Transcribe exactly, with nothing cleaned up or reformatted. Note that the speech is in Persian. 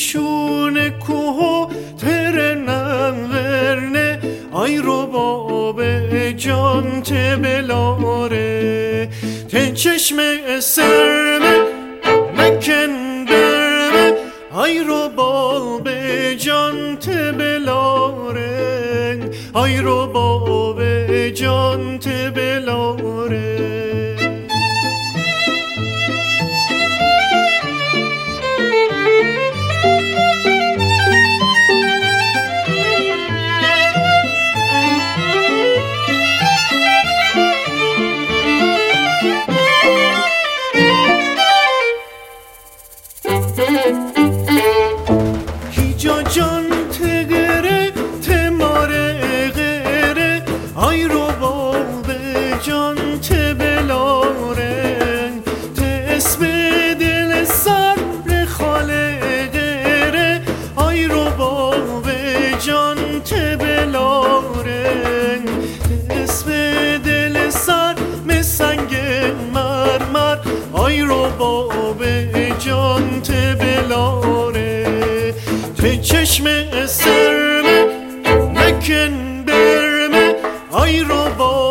شونه کوه ترنم ورنه آی رو باب جان ته بلاره ته چشم سرمه مکن برمه آی رو باب جان ته بلاره آی رو باب جان ته بلاره هیجا جان تگره تماره غره آی رو باب جان تبلاره تسب دل سر خاله غره آی رو باب جان تبلاره تسب دل سر مسنگ مرمر آی رو باب جان تبلاره ته چشم سرمه مکن برمه آی رو با